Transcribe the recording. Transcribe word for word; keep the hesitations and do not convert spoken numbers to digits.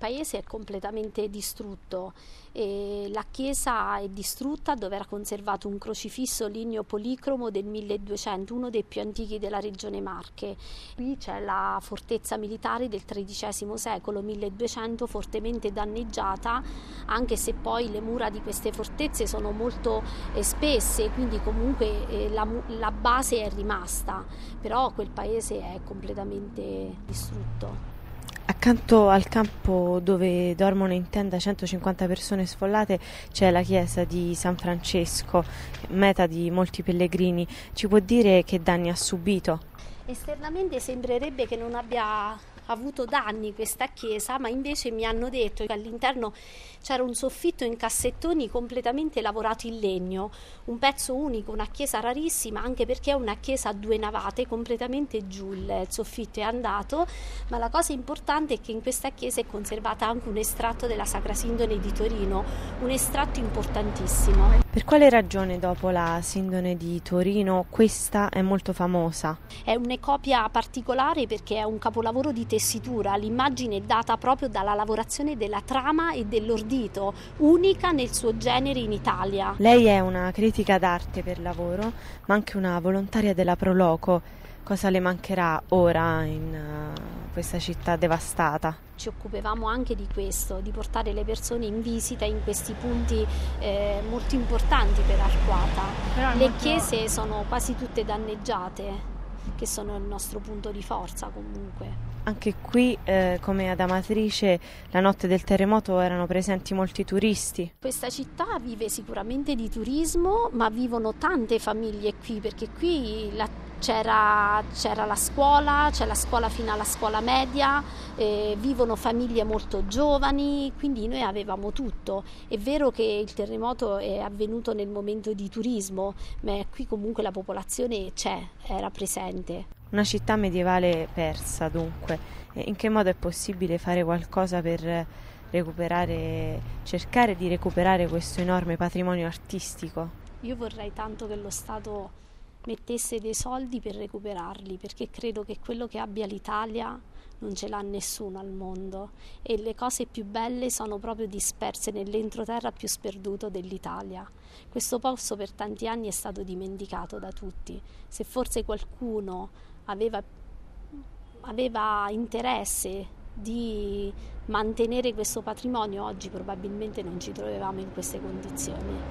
paese è completamente distrutto e la chiesa è distrutta dove era conservato un crocifisso ligneo policromo del milleduecento, uno dei più antichi della regione Marche. Qui c'è la fortezza militare del tredicesimo secolo, milleduecento, fortemente danneggiata, anche se poi le mura di queste fortezze sono molto eh, spesse, quindi comunque eh, la, la base è rimasta, però quel paese è completamente distrutto. Accanto al campo dove dormono in tenda centocinquanta persone sfollate c'è la chiesa di San Francesco, meta di molti pellegrini. Ci può dire che danni ha subito? Esternamente sembrerebbe che non abbia avuto danni questa chiesa, ma invece mi hanno detto che all'interno c'era un soffitto in cassettoni completamente lavorato in legno, un pezzo unico, una chiesa rarissima, anche perché è una chiesa a due navate, completamente giù il soffitto è andato, ma la cosa importante è che in questa chiesa è conservata anche un estratto della Sacra Sindone di Torino, un estratto importantissimo. Per quale ragione dopo la Sindone di Torino questa è molto famosa? È una copia particolare perché è un capolavoro di tessitura, l'immagine è data proprio dalla lavorazione della trama e dell'ordito, unica nel suo genere in Italia. Lei è una critica d'arte per lavoro, ma anche una volontaria della Pro Loco. Cosa le mancherà ora in uh, questa città devastata? Ci occupavamo anche di questo, di portare le persone in visita in questi punti eh, molto importanti per Arquata. Le molto... chiese sono quasi tutte danneggiate, che sono il nostro punto di forza comunque. Anche qui, eh, come ad Amatrice, la notte del terremoto erano presenti molti turisti. Questa città vive sicuramente di turismo, ma vivono tante famiglie qui, perché qui la, c'era, c'era la scuola, c'è la scuola fino alla scuola media, eh, vivono famiglie molto giovani, quindi noi avevamo tutto. È vero che il terremoto è avvenuto nel momento di turismo, ma qui comunque la popolazione c'è, era presente. Una città medievale persa, dunque. In che modo è possibile fare qualcosa per recuperare, cercare di recuperare questo enorme patrimonio artistico? Io vorrei tanto che lo Stato mettesse dei soldi per recuperarli, perché credo che quello che abbia l'Italia non ce l'ha nessuno al mondo e le cose più belle sono proprio disperse nell'entroterra più sperduto dell'Italia. Questo posto per tanti anni è stato dimenticato da tutti. Se forse qualcuno aveva, aveva interesse di mantenere questo patrimonio, oggi probabilmente non ci trovavamo in queste condizioni.